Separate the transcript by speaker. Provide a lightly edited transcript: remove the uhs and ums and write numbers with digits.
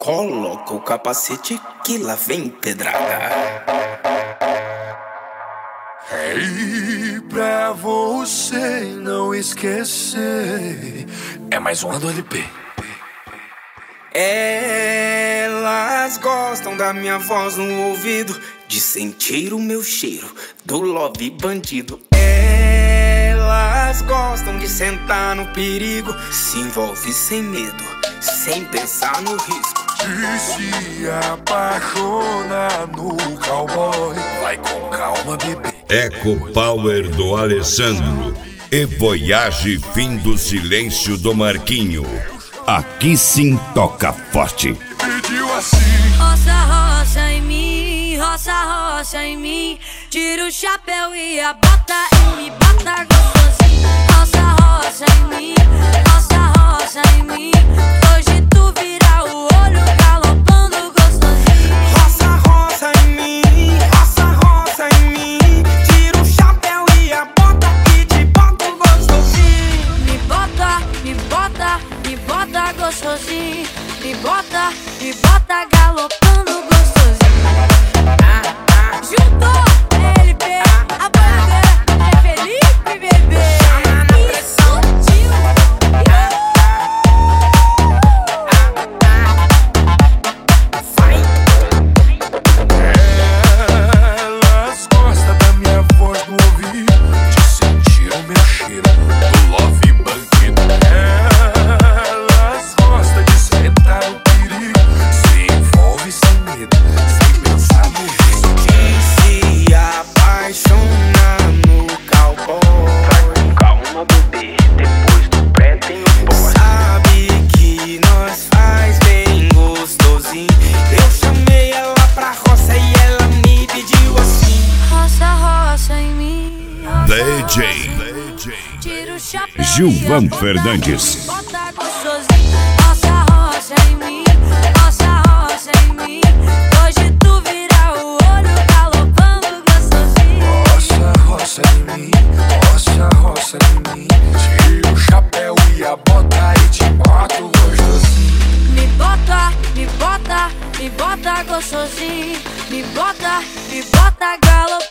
Speaker 1: Coloca o capacete que lá vem pedrada.
Speaker 2: E pra você não esquecer, é mais uma do LP.
Speaker 1: Elas gostam da minha voz no ouvido, de sentir o meu cheiro do love bandido. Elas gostam de sentar no perigo, se envolve sem medo, sem pensar no risco.
Speaker 2: E se apaixonar no cowboy, vai com calma, bebê.
Speaker 3: Eco Power do Alessandro e Voyage Fim do Silêncio do Marquinho. Aqui sim toca forte.
Speaker 2: Pediu assim:
Speaker 4: roça, roça em mim, roça, roça em mim. Tira o chapéu e a bota e me bota gostosinho. Roça, roça em mim, roça, roça em mim. Hoje tu vira o olho galopando gostosinho.
Speaker 1: Roça, roça em mim, roça, roça em mim. Tira o chapéu e a bota e te boto gostosinho.
Speaker 4: Me bota, me bota, me bota gostosinho. Me bota galopando gostosinho. Juntou LP, a bandeira é Felipe, bebê. E sutil.
Speaker 2: elas gostam da minha voz no ouvido, de sentir o meu cheiro do love bandido. Elas gostam de sentar no perigo, se envolve sem medo, sem pensar no risco.
Speaker 1: E se apaixona no cowboy. Vai com calma, bebê, depois do pré tem o pós. Sabe que nós faz bem gostosinho. Eu chamei ela pra roça e ela me pediu assim:
Speaker 4: Roça, roça em mim.
Speaker 3: DJ
Speaker 4: Tira o chapéu
Speaker 3: Gilvan
Speaker 4: e a bota
Speaker 3: Fernandes.
Speaker 4: e bota gostosinho. Roça, roça em mim, roça, roça em mim. Hoje tu vira o olho galopando gostosinho.
Speaker 2: Roça, roça em mim, roça, roça em mim. Tira o chapéu e a bota e te boto gostosinho.
Speaker 4: Me bota, me bota, me bota gostosinho. Me bota galopando.